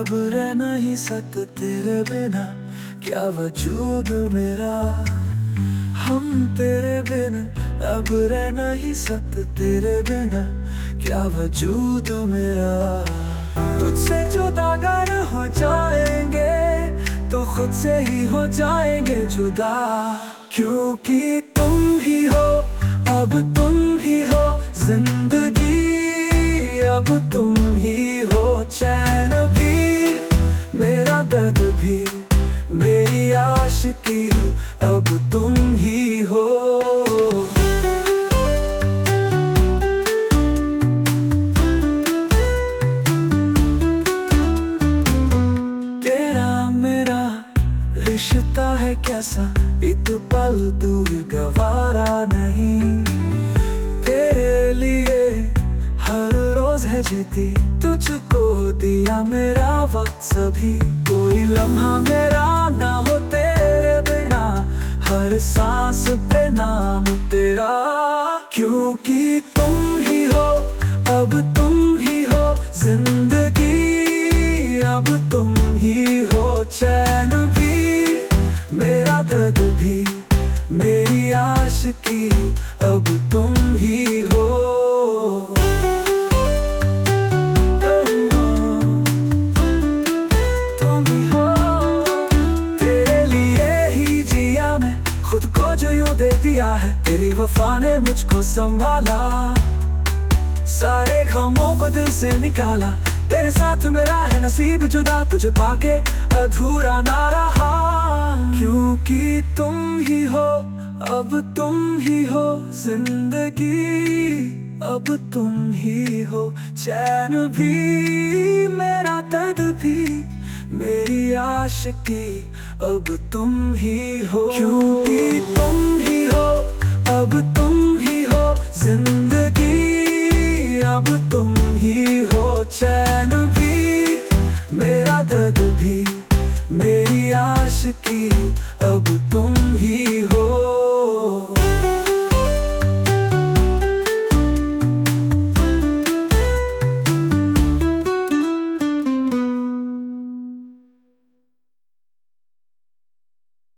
अब रह नहीं सकते तेरे बिना, क्या वजूद मेरा। हम तेरे बिना अब रह नहीं सकते तेरे बिना, क्या वजूद मेरा। तुझसे जुदा अगर हो जाएंगे तो खुद से ही हो जाएंगे जुदा, क्योंकि तुम ही हो, अब तुम ही हो जिंदगी, अब तुम ही हो चैन भी, मेरा दर्द भी, मेरी आशिकी, अब तुम ही हो। तेरा मेरा रिश्ता है कैसा, एक पल दूर गवारा नहीं। तेरे लिए हर रोज है जीती, तुझको दिया मेरा वक्त सभी, कोई लम्हा मेरा ना हो तेरे बिना, हर सांस पे नाम तेरा, क्योंकि तुम ही हो, अब तुम ही हो जिंदगी, अब तुम ही हो चैन भी, मेरा दर्द भी, मेरी आशिकी, अब तुम ही हो। खुद को जो यूं दे दिया है, तेरी वफा ने मुझको संभाला, सारे गमों को दिल से निकाला, तेरे साथ मेरा है नसीब जुदा, तुझे पाके अधूरा ना रहा, क्योंकि तुम ही हो, अब तुम ही हो जिंदगी, अब तुम ही हो चैन भी, मेरा दर्द भी, मेरी आशिकी, अब तुम ही हो, क्योंकि तुम ही हो, अब तुम ही हो जिंदगी, अब तुम ही हो चैन भी, मेरा दर्द भी, मेरी आशिकी।